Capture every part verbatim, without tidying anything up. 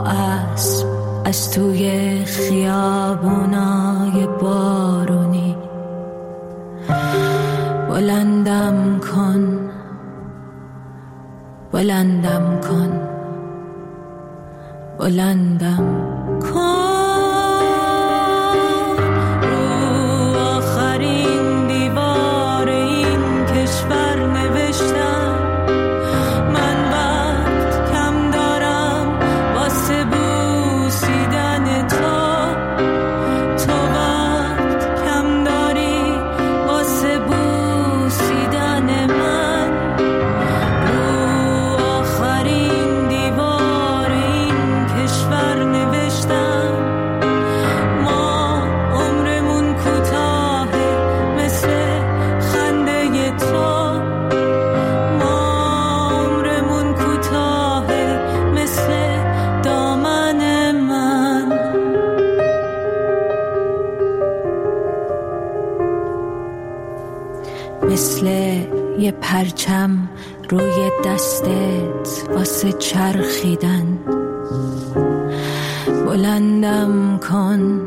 اسب از توی خیابونای بارونی بلندم کن، بلندم کن، بلندم کن. رو آخرین دیوار این کشور نوشتم من وقت کم دارم واسه بوسیدن تو، تو وقت کم داری واسه بوسیدن من. رو آخرین دیوار این کشور نوشتم ما عمرمون کوتاهه مثل خنده تو، ما عمرمون کوتاهه مثل دامن من. مثل یه پرچم روی دستت واسه چرخیدن بلندم کن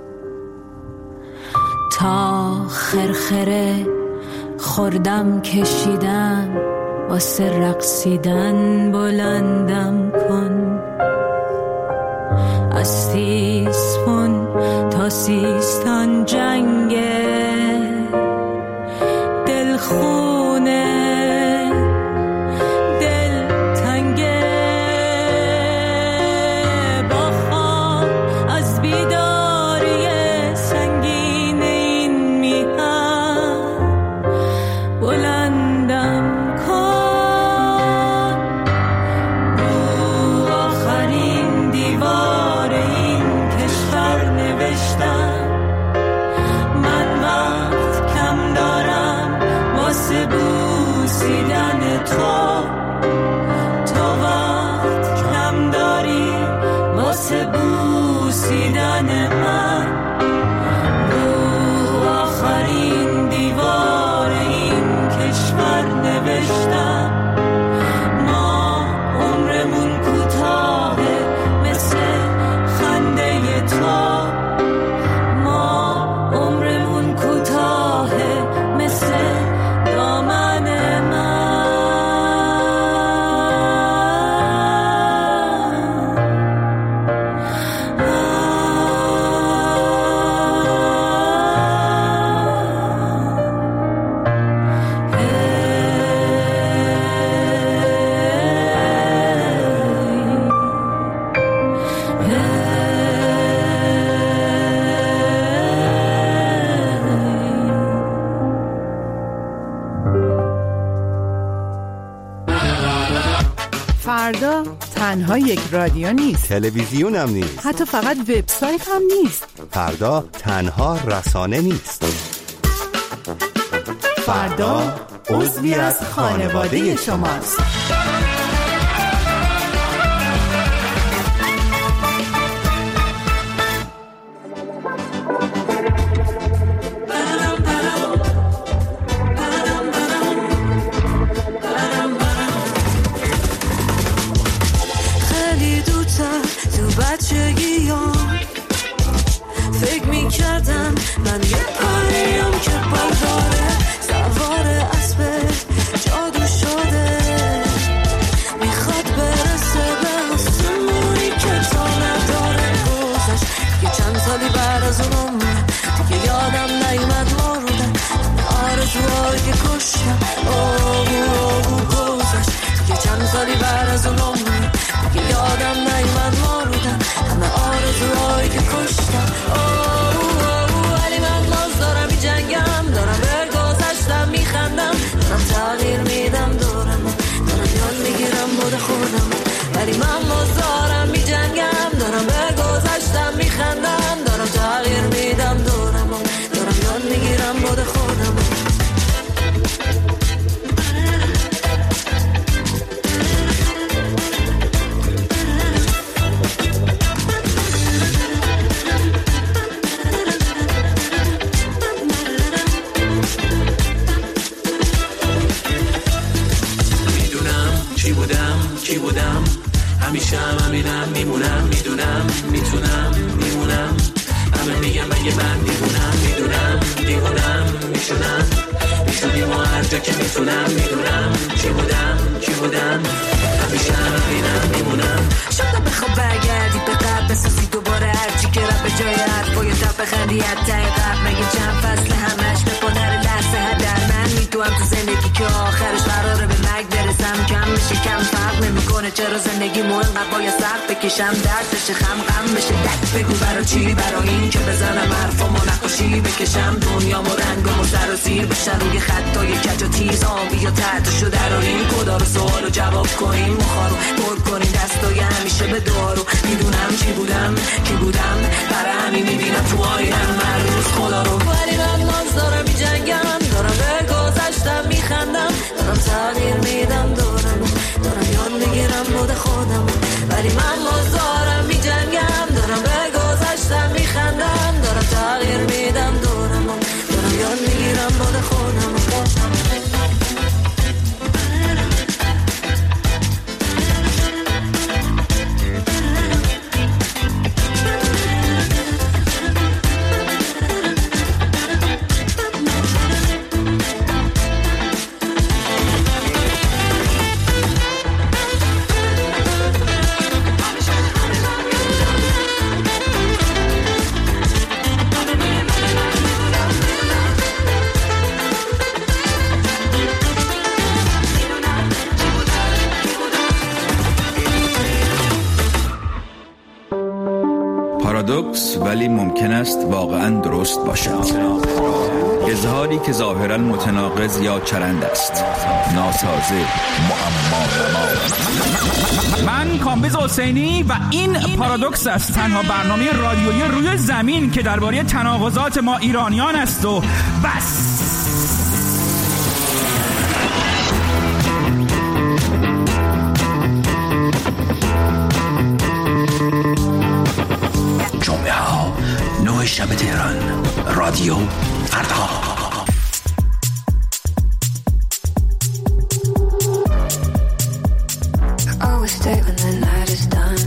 تا خرخره خوردم کشیدم واسه رقصیدن بلندم کن. از تیسفون تا سیستان جنگه دل خونه دل تنگه با خواب از بیداری سنگین این میهن بلندم کن. رو آخرین دیوار این کشور نوشتم من وقت کم دارم واسه بوسیدن تو، تو وقت کم داری واسه بوسیدن من. رو آخرین دیوار این کشور نوشتم ما عمرمون کوتاهه مثل خنده تو، ما عمرمون کوتاهه مثل دامن من. فردا تنها یک رادیو نیست، تلویزیون هم نیست، حتی فقط وبسایت هم نیست. فردا تنها رسانه نیست. فردا عضوی از خانواده شماست. خیلی دوتر تو بچگیام فکر میکردم من یه پریم که برداره سوار اسبت جادو شده میخواد برسه به آسمونی که تا نداره گذشت. یه چند سالی بعد از اون عمره دیگه یادم نیومد مردن آرزوهایی که کشتم آبو آبو گذشت. یه چند سالی بعد از اون عمره دیگه یادم نیومد مردن همه آرزوهایی که کشتم آبو آبو. ولی من باز دارم بی جنگم، دارم بر گذشتم میخندم، دارم تغییر میدم دورم، دارم یاد میگیرم بود خودم. ولی من باز دارم بی جنگم، دارم بر گذشتم میخندم، دارم تغییر میدم دورم، دارم یاد میگیرم بود خودم. میدونم میتونم میمونم، همه میگم اگه من میمونم میدونم دیوونم میشونم میشونیم و هر جا که میتونم میدونم چی بودم کی بودم همیشه همینم میمونم. شاید بخواب برگردی به قبل بسازی دوباره هرچی که رب به جای حرفای تب بخندی حتی قبل مگه چند فصل همش به پادر لحظه هدر من میدوم تو زندگی که آخرش قراره به مرگ برسم. کم میشه کم فرق نمیکنه چرا زندگی مو انقدر باید سخت بکشم درد بشه خم غم بشه دک بگو برا چی برا این که بزنم حرفامو نقاشی بکشم دنیامو رنگامو سر و زیر بشن روی خطای کج و تیز آبی یا تحتشو دراریم کدا رو سوال و جواب کنیم مخارو پر کنیم دستای همیشه به دارو میدونم چی بودم کی بودم برای همین میبینم تو آینم هر روز خدا رو ولی من ناز دارم میجنگم دارم به گذشتم میخندم دارم تغییر میدم دارم دارم یاد میگیرم بود خودم ولی من ناز دارم میجنگم دارم به گذشتم میخندم دارم تغییر میدم دارم دارم یاد میگیرم بود خودم. پارادوکس ولی ممکن است واقعا درست باشد. اظهاری که ظاهرا متناقض یا چرند است، ناسازه، معما. من کامبیز حسینی و این پارادوکس است، تنها برنامه رادیویی روی زمین که درباره تناقضات ما ایرانیان است و بس. جمعه ها نه شب تهران، رادیو فردا. Always stay when the night is done.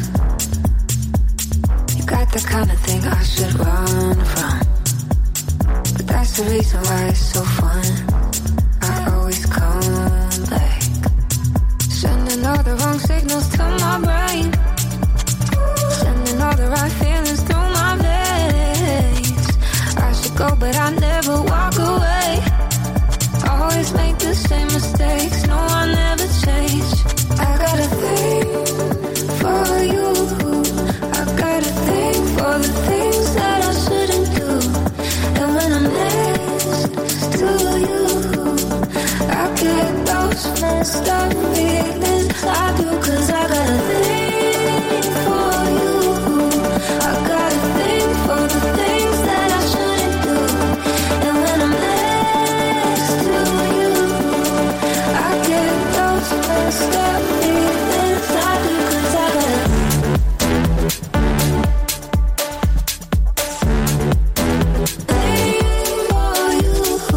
You got the kind of thing I should run from, but that's the reason why it's so fun. I always come back, sending all the wrong signals to my brain, sending all the right feelings through my veins. I should go, but I never walk away. Always make the same mistakes. No, I never change. I got a thing for you. I got a thing for the things that I shouldn't do. And when I'm next to you, I get those messed up feelings. I do, 'cause I got a thing for you. I got a thing for the things that I shouldn't do. And when I'm next to you, I get those messed up feelings. I do, 'cause I got a thing for you.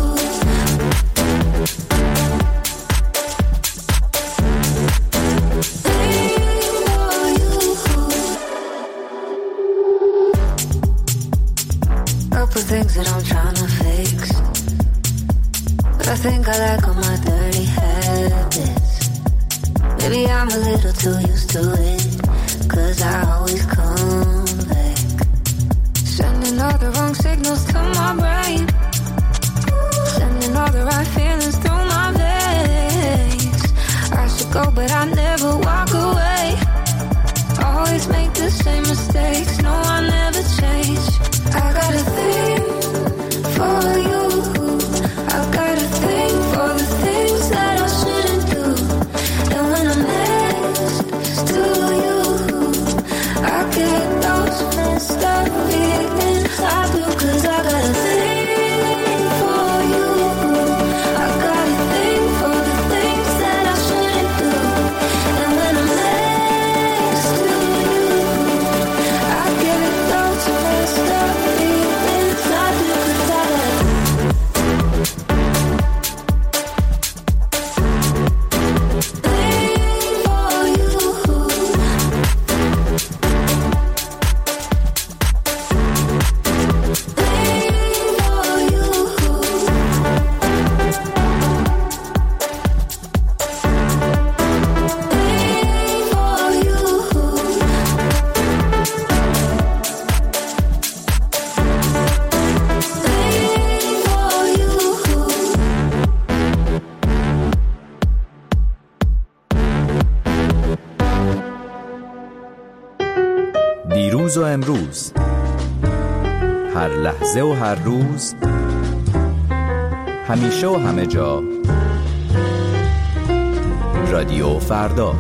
Couple things that I'm trying to fix, but I think I like all my dirty habits. Maybe I'm a little too used to it, 'cause I always come back, sending all the wrong signals to my brain, sending all the right feelings through my veins. I should go, but I never walk away. Always make the same mistakes. No, I never change. I got a thing for you. I got a thing for the things that I shouldn't do. And when I'm next to you, I get those messed up feelings. I do, 'cause I got a thing for you. I got a thing for the things that I shouldn't do. And when I'm next to you, I get دیروز و امروز، هر لحظه و هر روز، همیشه و همه جا، رادیو فردا.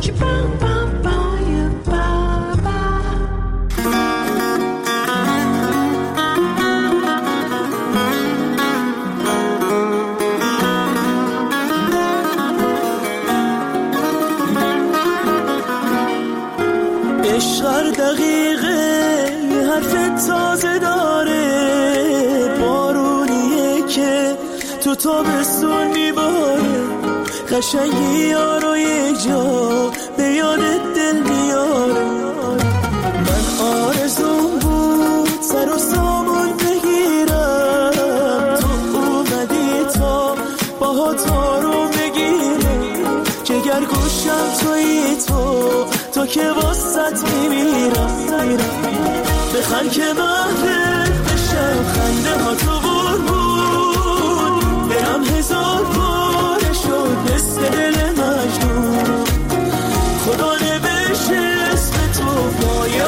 هر دقیقه یه حرف تازه داره، بارونیه که تو تابستون میباره، قشنگی یارو یک جا به یادت دل میاره. من آرزوم بود سر و سامون بگیرم، تو اومدی تا باهات رو بگیرم، جگر گوشم تویی تو تو که واسط میمیرم. بخن که محبت بشم، خنده ها تو قربون برم، هزار باره شد مثل دل مجنون. خدا نوشته اسم تو پای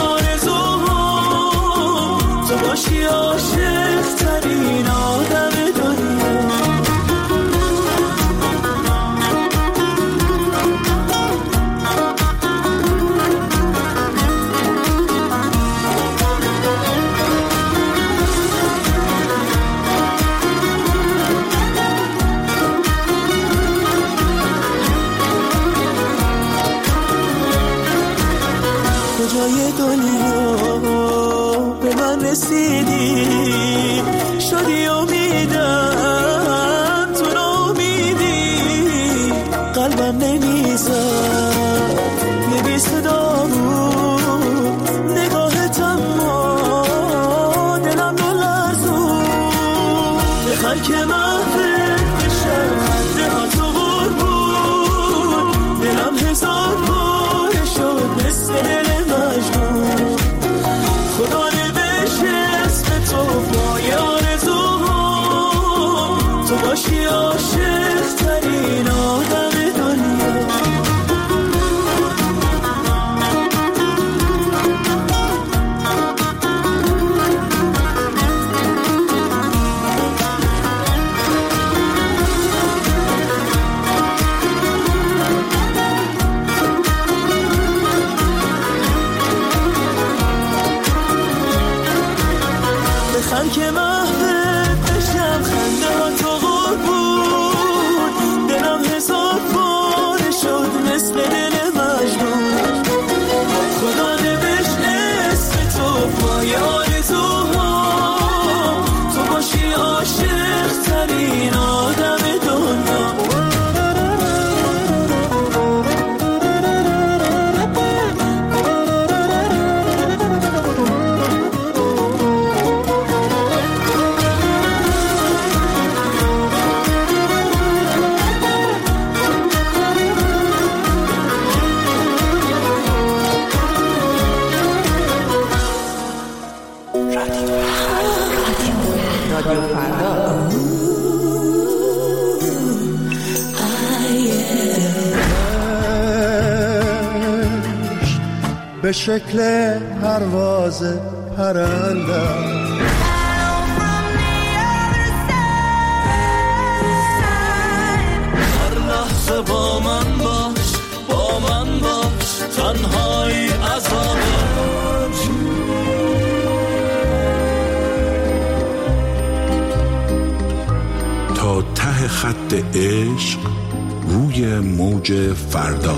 آرزوها، تو باشی عاشق ترین آدم دنیا. کجای دنیا به من رسیدی، شدی امیدم تو نامیدی، قلبم نمیزد یه بی صدا بود، نگاهت اما دلم نلرزون. بخن که محبت بشم، خنده ها تو قربون دلم هزار باره شد مثل دل مجنون. خدا نوشته اسم تو پای آرزوها، تو باشی عاشق ترین آدم دنیا. بخن که محبت بشم، خنده ها تو قربون دلم هزار باره شد مثل دل مجنون. خدا نوشته اسم تو پای آرزوها، تو باشی عاشق ترین آدم دنیا. به شکل پرواز پرنده هر لحظه با من باش، با من باش، تنهایی عذابه. تا ته خط عشق روی موج فردا.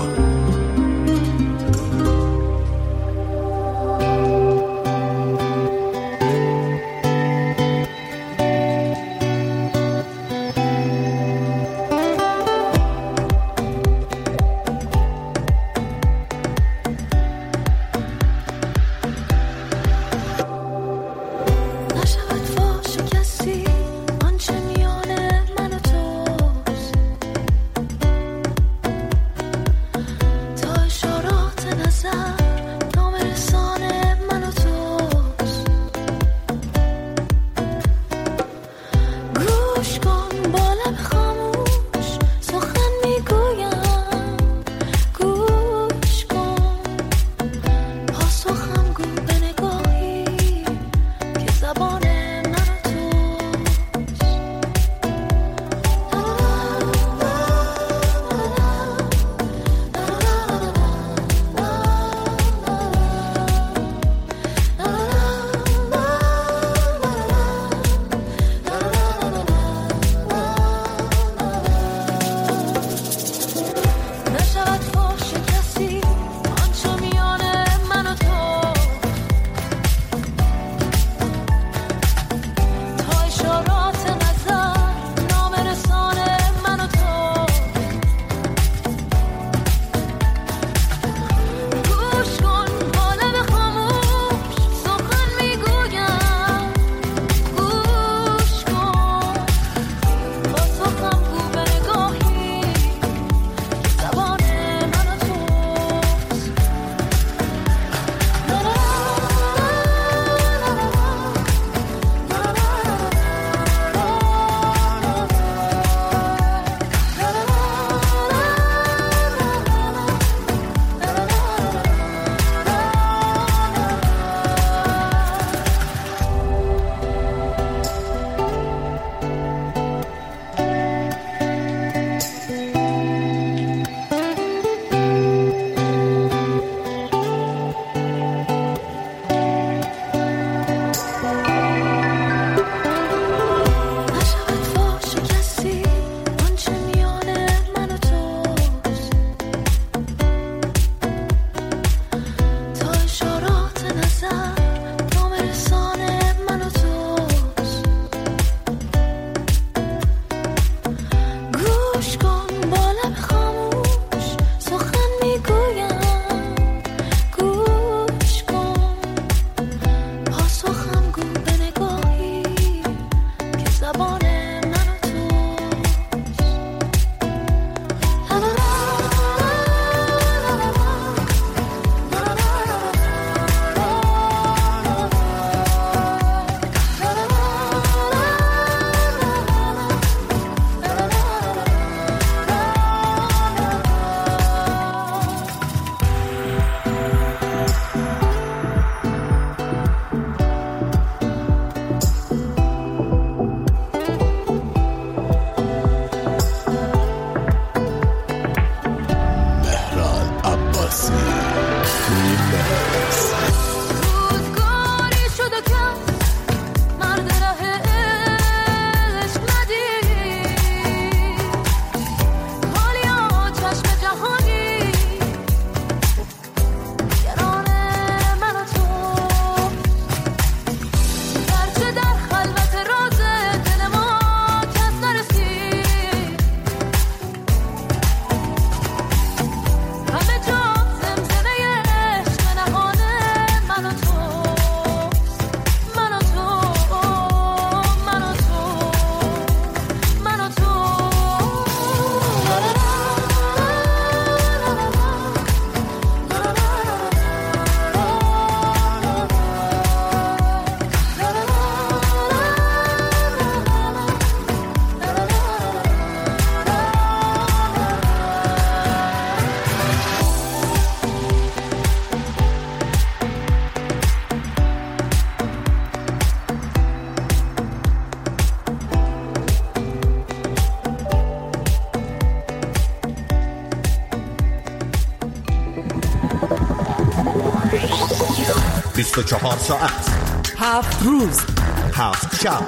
بیست و چهار ساعت، هفت روز، هفت شب،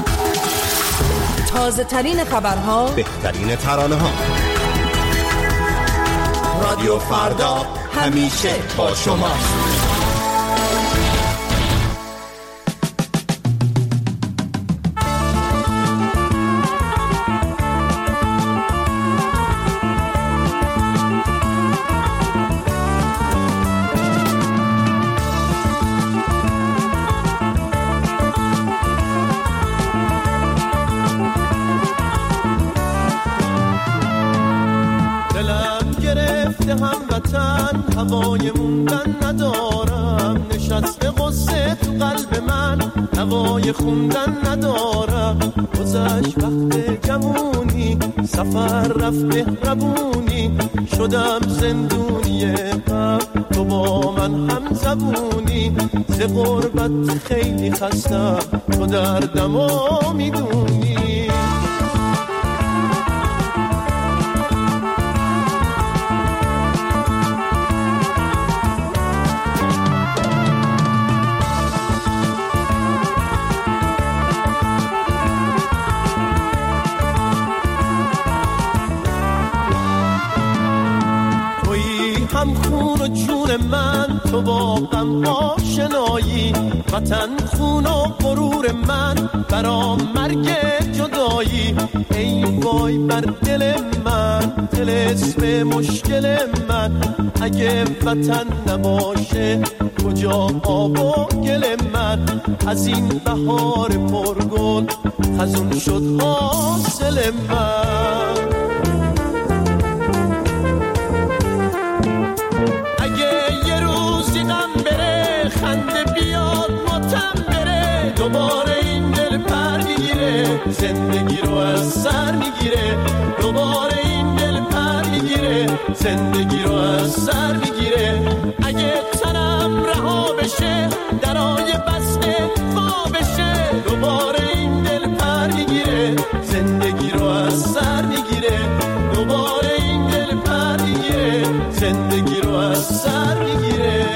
تازه ترین خبرها، بهترین ترانه ها. رادیو فردا همیشه با شماست. هوای موندن ندارم، نشسته غصه تو قلب من، هوای خوندن ندارم. گذشت وقت جوونی، سفر رفت مهربونی، شدم زندونی غم، تو با من هم زبونی. ز غربت خیلی خستم، تو دردمو میدونی. هم خون و جون من، تو با غم آشنایی، وطن خون و غرور من، برام مرگ جدایی. ای وای بر دل من، دل اسم مشکل من، اگه وطن نباشه کجا آب و گل من. از این بهار پرگل خزون شد حاصل من. دوباره این دل پر میگیره، زندگی رو از سر میگیره. دوباره این دل پر میگیره، زندگی رو از سر میگیره. اگه تنم رها بشه، درای بسته وا بشه. دوباره این دل پر میگیره، زندگی رو از سر میگیره. دوباره این دل پر میگیره، زندگی رو از سر میگیره.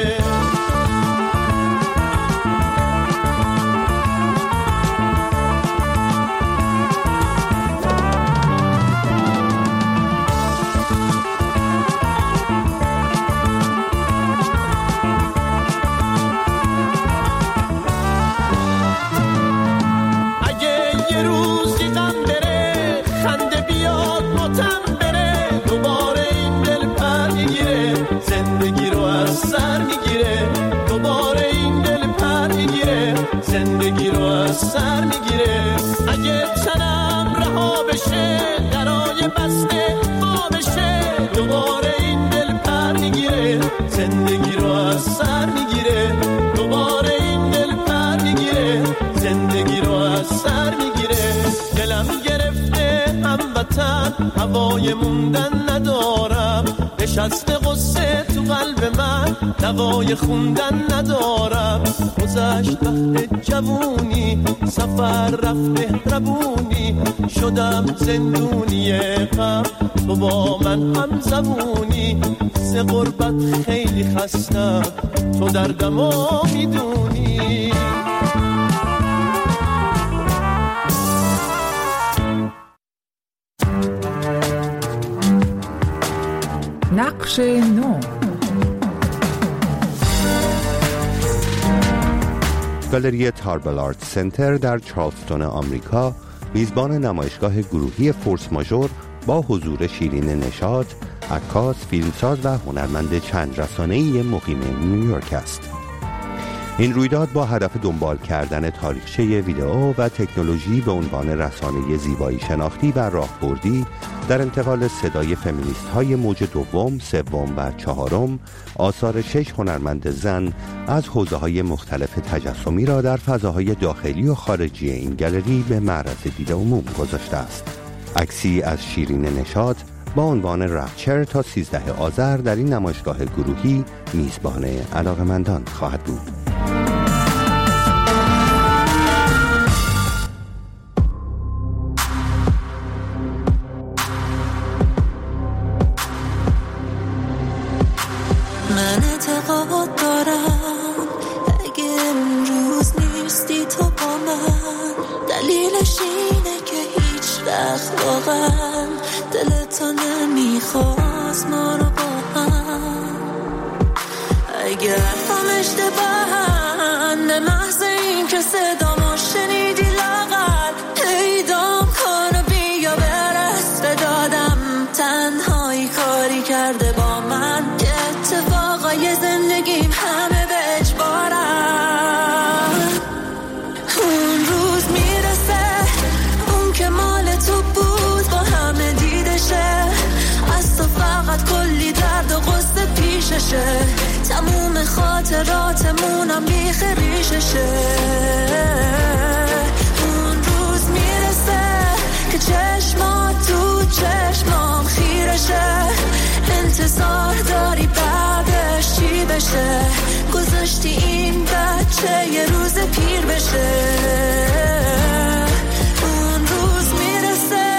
زندگی رو از سر میگیره. اگه تنم رها بشه، درای بسته وا بشه. دوباره این دل پر میگیره، زندگی رو از سر میگیره. دوباره این دل پر میگیره، زندگی رو از سر میگیره. دلم گرفته هموطن، هوای موندن ندارم. نشسته غصه تو قلب من، دوای خوندن ندارم. گذشت وقت جوونی، سفر رفت مهربونی، شدم زندونی غم، تو با من هم زبونی. ز غربت خیلی خستم، تو دردمو میدونی. نقش نو. گالری تاربل آرت سنتر در چارلستون آمریکا میزبان نمایشگاه گروهی فورس ماژور با حضور شیرین نشاط، عکاس، فیلمساز و هنرمند چند رسانه‌ای مقیم نیویورک است. این رویداد با هدف دنبال کردن تاریخچه ویدئو و تکنولوژی به عنوان رسانه زیبایی شناختی و راهبردی در انتقال صدای فمینیست های موج دوم، سوم و چهارم، آثار شش هنرمند زن از حوزه های مختلف تجسمی را در فضاهای داخلی و خارجی این گالری به معرض دید عموم گذاشته است. عکسی از شیرین نشاط با عنوان رپچر تا سیزده آذر در این نمایشگاه گروهی میزبان علاقه‌مندان خواهد بود. من اعتقاد دارم واقعا دلتو نمیخواست ما رو با هم. اگر هم اشتباهن به محض این که صدامو شنیدی لاغر پیدام کن و بیا برس به دادم. تنهایی کاری کرده با من که اتفاقای زندگیم همه به اجبارم. اون روز میرسه اون که مال تو بود با همه دیدشه، از تو فقط کلی درد و غصه پیششه، تموم خاطراتمونم بیخ ریششه. اون روز میرسه که چشمات تو چشمام خیرشه، انتظار داری بعدش چی بشه، گذاشتی این بچه یه روز پیر بشه. اون روز میرسه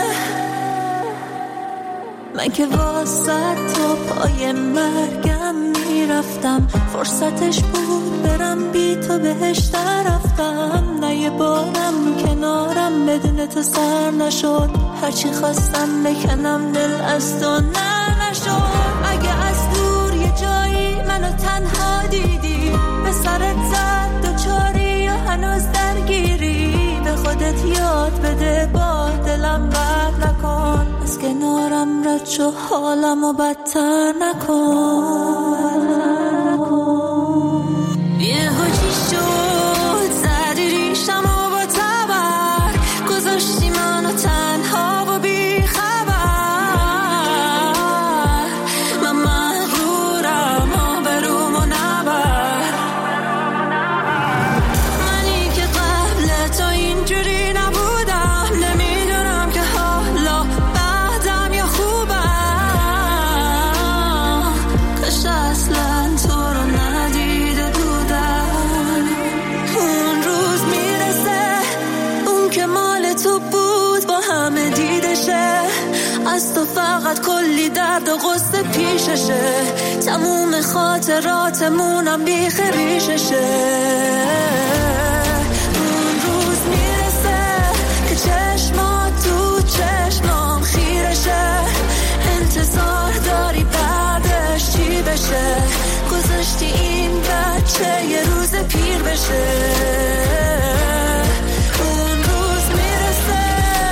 من که واسه تو پای مرگم میرفتم، فرصتش بود برم بی تو بهش رفتم. نه یه بارم کنارم بدون تو سر نشد، هرچی خواستم بکنم دل از تو نه نشد. اگه از دور یه جایی منو تنها دیدی، به سرت زد دوچاری یا هنوز درگیری، به خودت یاد بده با دلم بد نکن، از کنارم رد شو حالمو بدتر نکن. یه حاجی شد زدی ریشم و با تبر، گذاشتی منو تنها و بی خبر. من مغرورم و برومو نبر، منی که قبل تو اینجوری نبودم، نمیدونم که حالا بعدم یا خوبم. کاش اصلا تو رو ندیده بودم. اون روز میرسه اون که مال تو بود با همه دیدشه، از تو فقط کلی درد و غصه پیششه، تموم خاطراتمونم بیخ ریششه. اون روز میرسه که چشمات تو چشمام خیرشه، انتظار داری بعدش چی بشه، گذاشتی این بچه یه روز پیر بشه. اون روز میرسه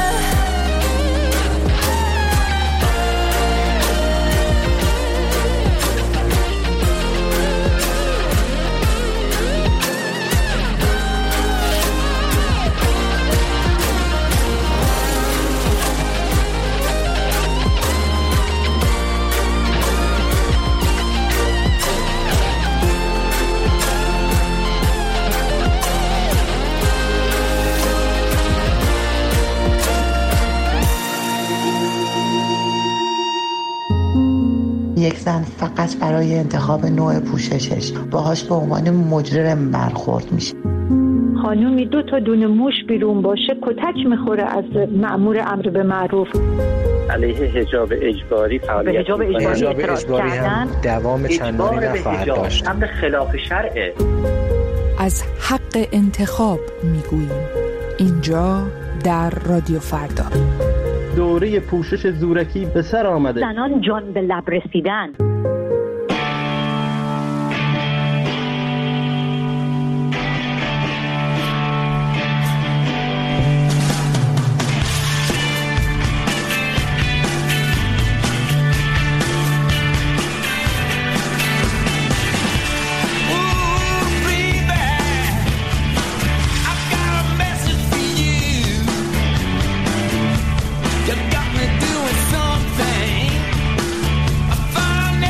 یک زن فقط برای انتخاب نوع پوششش باهاش به عنوان مجرم برخورد میشه. خانومی دو تا دونه موش بیرون باشه کتک میخوره از مأمور امر به معروف. علیه حجاب اجباری فعالیت حجاب اجباری, حجاب اجباری هم دوام چندانی نخواهد داشت. امر خلاف شرعه. از حق انتخاب میگوییم اینجا در رادیو فردا. دوره پوشش زورکی به سر آمده. زنان جان به لب رسیدن. You got me doing something I find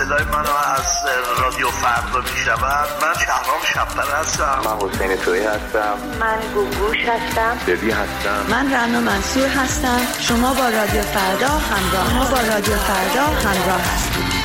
صدای منو از رادیو فردا میشنون. من شهرام شب‌پر هستم. من حسین تویی هستم. من گوگوش هستم. ببی هستم. من رنا منصور هستم. شما با رادیو فردا همراه ما با رادیو فردا همراه هستید.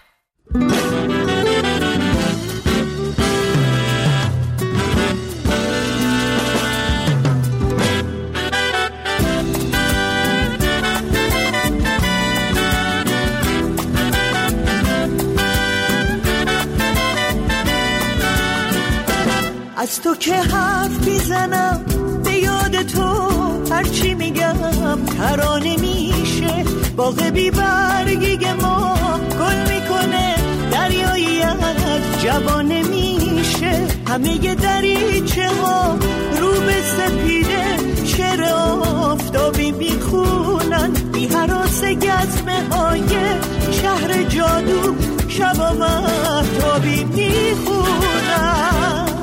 از تو که حرف میزنم به یاد تو هرچی میگم ترانه میشه. باغ بی برگی ما گل میکنه دریایی از جوانه میشه. همه ی دریچه ها رو به سپیده شعر آفتابی میخونن. بی هراس گزمه های شهر جادو شبا مهتابی میخونن.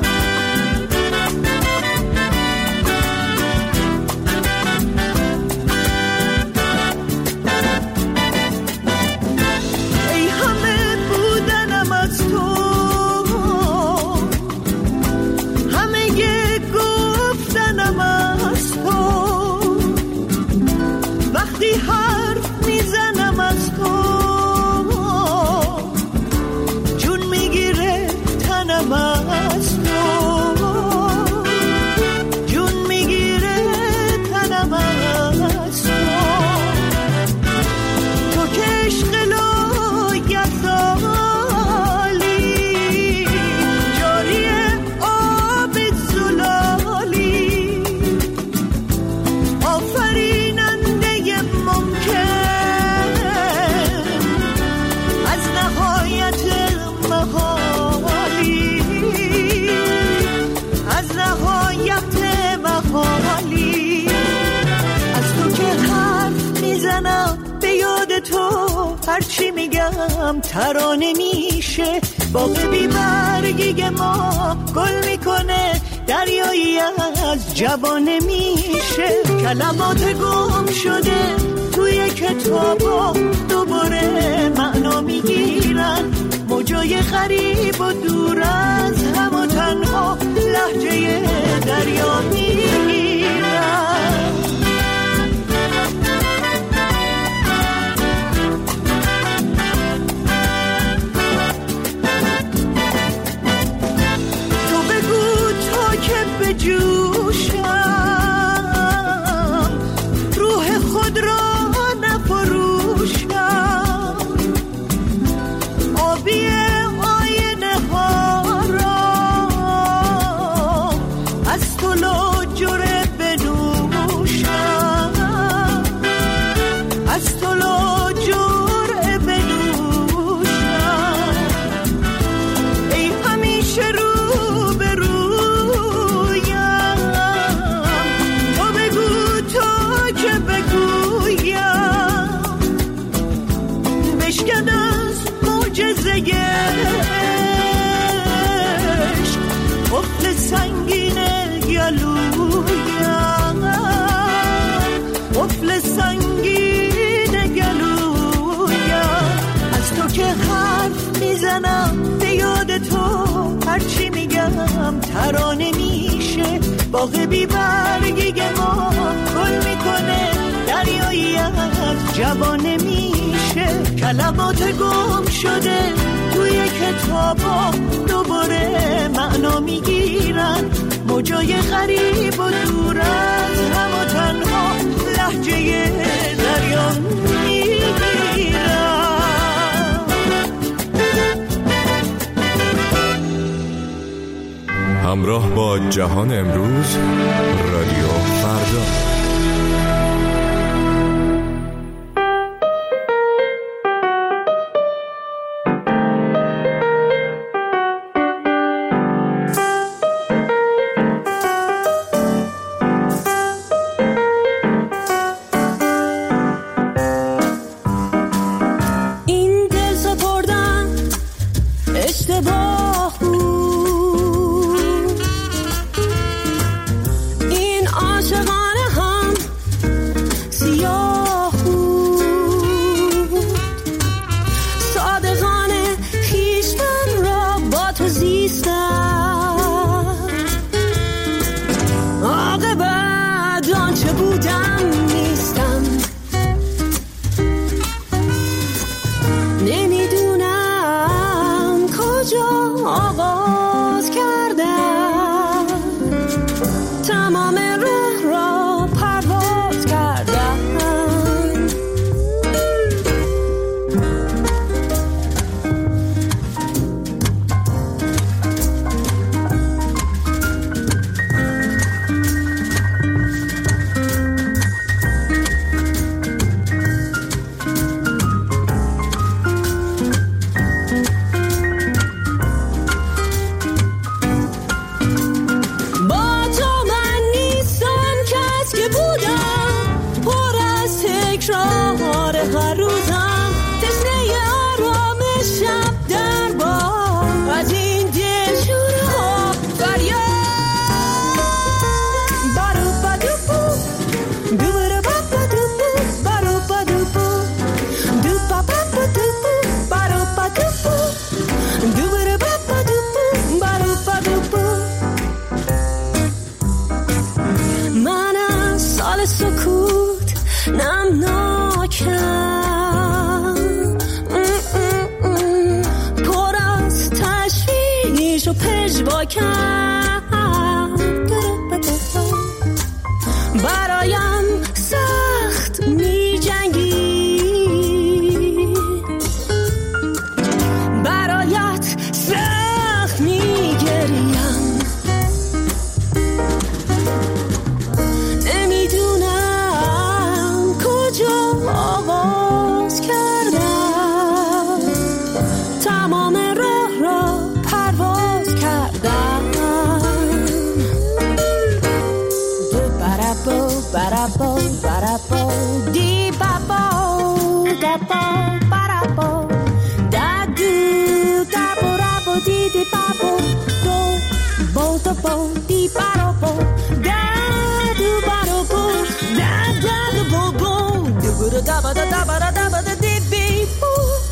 هرچی میگم ترانه میشه. باغ بی برگی ما گل میکنه دریایی از جوانه میشه. کلمات گم شده توی کتابا دوباره معنا میگیرن. موجای غریب و دور از هم و تنها لهجه دریا میگیرن. به جوشم روح خود را نفروشم. آبی آینه ها را از تو لاجره بنوشم. از تو لاجره بنوشم. ای همیشه رو به رو قفل سنگین گلویم. قفل سنگین گلویم. از تو که حرف میزنم به یاد تو هرچی میگم ترانه میشه. باغ بی برگی ما گل میکنه دریایی از جوانه میشه. کلمات گم شده توی کتابا دوباره معنا میگیرن. موجای غریب و دور از هم و تنها لهجه دریا میگیرن. همراه با جهان امروز رادیو فردا. عاشقانه تمام راه را پرواز کردم. برایم سخت می جنگی، برایت سخت می گریم. نمیدونم کجا آغاز کردم، تمام راه را پرواز کردم. Ba-da-bo, ba-da-bo, dee-ba-bo, da-bo, ba-da-bo, da-do, da-bo-da-bo, dee-dee-ba-bo, do, bo-da-bo, dee-ba-da-bo, da-do-ba-da-bo, da-da-da-bo-bo, do-ba-da-da-ba-da-da-ba-da-da-ba-da-dee-bee-boo.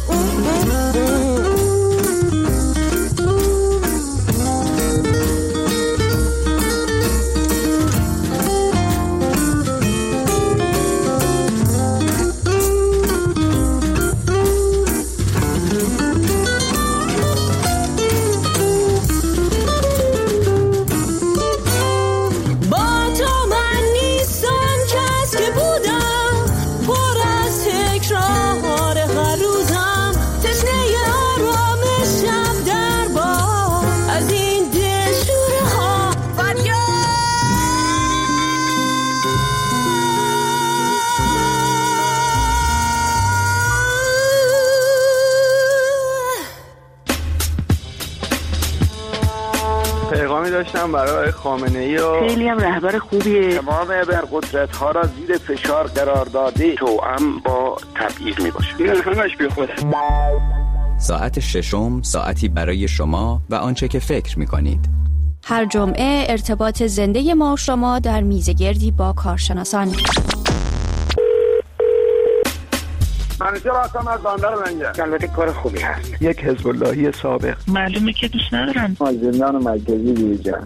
پیغامی داشتم برای خامنه‌ای و خیلی هم رهبر خوبیه. تمام ابرقدرت‌ها را زیر فشار قرار داده، توأم با تبعیض میباشه. این همش بیخوده. ساعت ششم ساعتی برای شما و آنچه که فکر می‌کنید. هر جمعه ارتباط زنده ما و شما در میزگردی با کارشناسان. منیجر هستم از بندر لنگر. البته کار خوبی هست. یک حزب اللهی سابق. معلومه که دوست ندارم. از زندان مرکزی بیرون.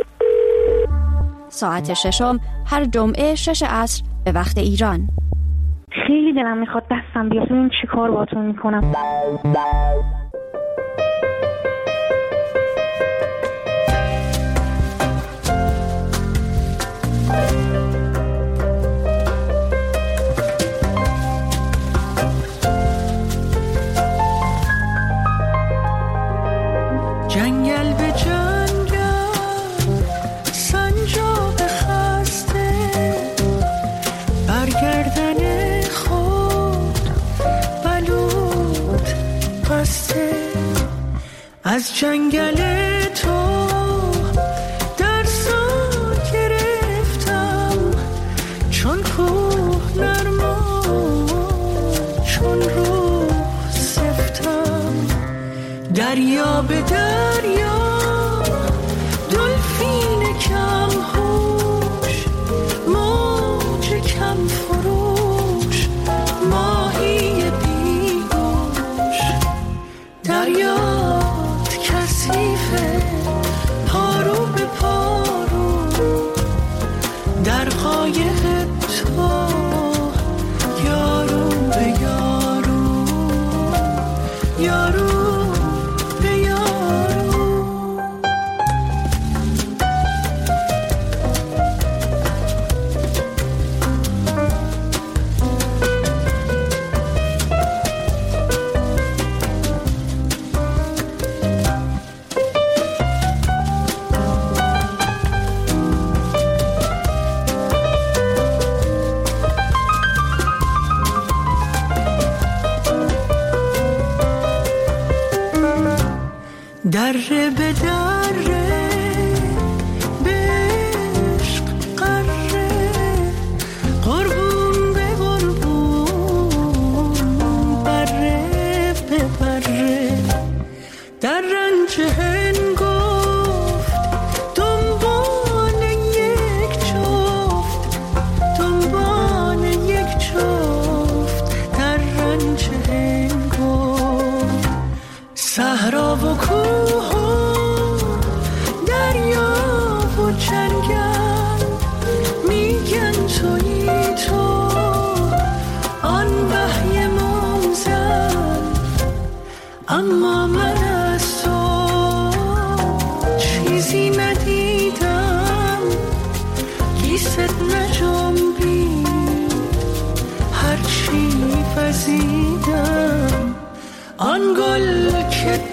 ساعت ششم هر جمعه شش عصر به وقت ایران. خیلی دلم میخواد دستم بیاد ببینم چی کار باهاتون میکنم. جنگل به جنگل سنجاق خسته برگردن خود بلود پسته از جنگل تو درسا گرفتم چون کوه نرما چون روح سفتم دریا به دریا دلفین کم هوش موج کم فروش ماهی بیگوش دریات کثیف دره به دره به عشق قره قربون به قربون بره به بره در رنج هنگفت دنبال یک جفت دنبال یک جفت در رنج هنگفت صحرا و کوه و دریا و جنگل میگن تویی تو آن وحی منزل اما من از تو چیزی ندیدم کیست نجنبی هرچی وزیدم آن گل که